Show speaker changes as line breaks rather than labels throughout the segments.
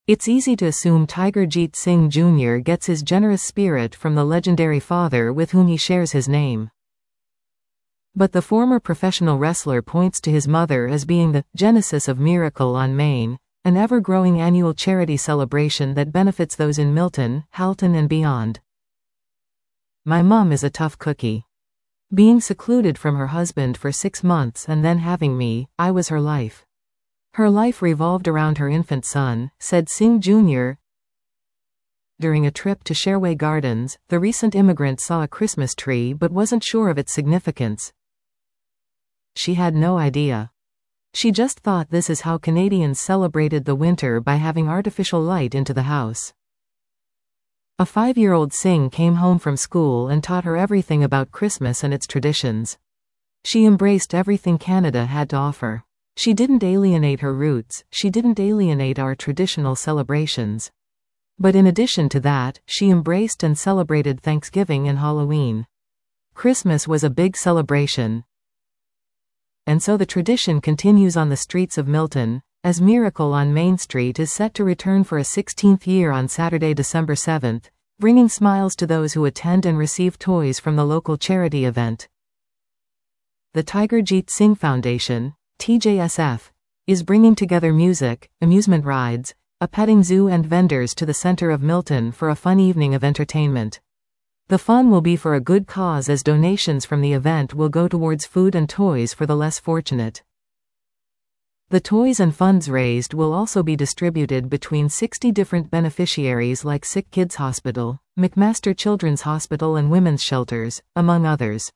It's easy to assume Tiger Jeet Singh Jr. gets his generous spirit from the legendary father with whom he shares his name. But the former professional wrestler points to his mother as being the genesis of Miracle on Main, an ever-growing annual charity celebration that benefits those in Milton, Halton and beyond. My mum is a tough cookie. Being secluded from her husband for 6 months and then having me, I was her life. Her life revolved around her infant son, said Singh Jr. During a trip to Sherway Gardens, the recent immigrant saw a Christmas tree but wasn't sure of its significance. She had no idea. She just thought this is how Canadians celebrated the winter by having artificial light into the house. A 5-year-old Singh came home from school and taught her everything about Christmas and its traditions. She embraced everything Canada had to offer. She didn't alienate her roots, she didn't alienate our traditional celebrations. But in addition to that, she embraced and celebrated Thanksgiving and Halloween. Christmas was a big celebration. And so the tradition continues on the streets of Milton, as Miracle on Main Street is set to return for a 16th year on Saturday, December 7th, bringing smiles to those who attend and receive toys from the local charity event. The Tiger Jeet Singh Foundation, TJSF, is bringing together music, amusement rides, a petting zoo and vendors to the center of Milton for a fun evening of entertainment. The fun will be for a good cause as donations from the event will go towards food and toys for the less fortunate. The toys and funds raised will also be distributed between 60 different beneficiaries like Sick Kids Hospital, McMaster Children's Hospital and women's shelters, among others.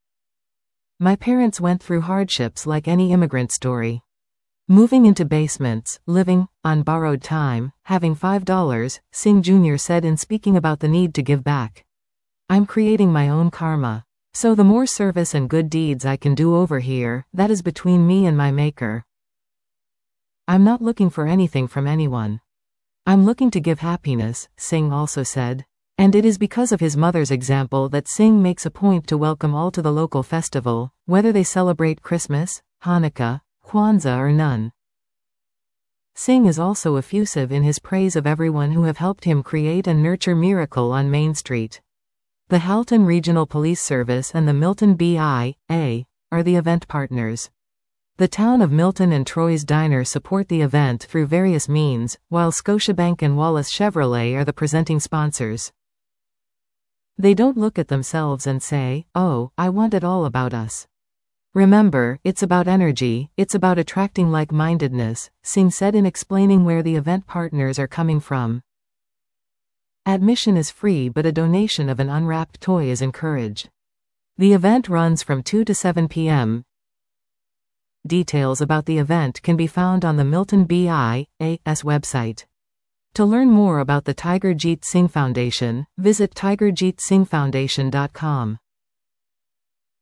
My parents went through hardships like any immigrant story. Moving into basements, living on borrowed time, having $5, Singh Jr. said in speaking about the need to give back. I'm creating my own karma. So the more service and good deeds I can do over here, that is between me and my maker. I'm not looking for anything from anyone. I'm looking to give happiness, Singh also said. And it is because of his mother's example that Singh makes a point to welcome all to the local festival, whether they celebrate Christmas, Hanukkah, Kwanzaa or none. Singh is also effusive in his praise of everyone who have helped him create and nurture Miracle on Main Street. The Halton Regional Police Service and the Milton BIA are the event partners. The town of Milton and Troy's Diner support the event through various means, while Scotiabank and Wallace Chevrolet are the presenting sponsors. They don't look at themselves and say, "Oh, I want it all about us." Remember, it's about energy, it's about attracting like-mindedness, Singh said in explaining where the event partners are coming from. Admission is free but a donation of an unwrapped toy is encouraged. The event runs from 2 to 7 p.m. Details about the event can be found on the Milton BIA's website. To learn more about the Tiger Jeet Singh Foundation, visit tigerjeetsinghfoundation.com.